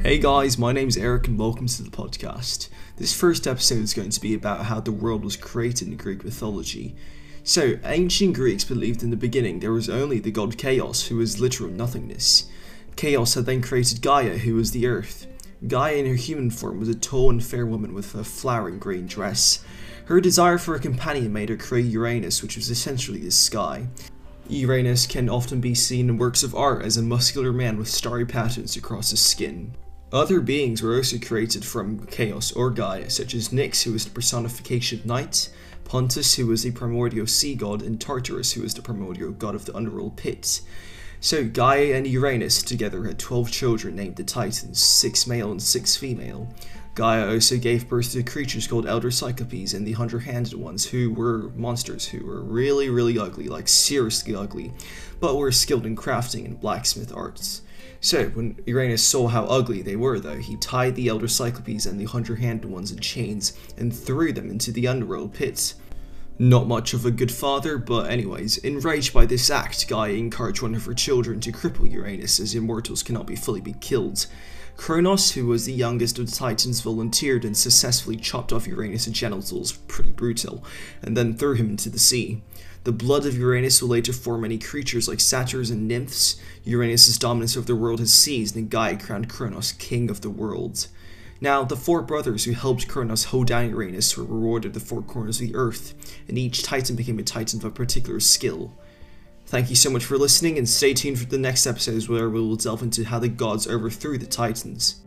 Hey guys, my name's Eric and welcome to the podcast. This first episode is going to be about how the world was created in Greek mythology. So, ancient Greeks believed in the beginning there was only the god Chaos, who was literal nothingness. Chaos had then created Gaia, who was the earth. Gaia in her human form was a tall and fair woman with a flowering green dress. Her desire for a companion made her create Uranus, which was essentially the sky. Uranus can often be seen in works of art as a muscular man with starry patterns across his skin. Other beings were also created from Chaos or Gaia, such as Nyx, who was the personification of night, Pontus, who was the primordial sea god, and Tartarus, who was the primordial god of the underworld pit. So Gaia and Uranus together had 12 children named the Titans, 6 male and 6 female. Gaia also gave birth to creatures called Elder Cyclopes and the 100-handed ones, who were monsters who were really ugly, like seriously ugly, but were skilled in crafting and blacksmith arts. So, when Uranus saw how ugly they were though, he tied the Elder Cyclopes and the 100-handed ones in chains and threw them into the underworld pit. Not much of a good father, but anyways, enraged by this act, Gaia encouraged one of her children to cripple Uranus, as immortals cannot be fully killed. Kronos, who was the youngest of the Titans, volunteered and successfully chopped off Uranus' genitals, pretty brutal, and then threw him into the sea. The blood of Uranus will later form many creatures like satyrs and nymphs. Uranus' dominance over the world has ceased, and Gaia crowned Kronos king of the world. Now, the 4 brothers who helped Kronos hold down Uranus were rewarded at the 4 corners of the earth, and each Titan became a Titan of a particular skill. Thank you so much for listening, and stay tuned for the next episodes where we will delve into how the gods overthrew the Titans.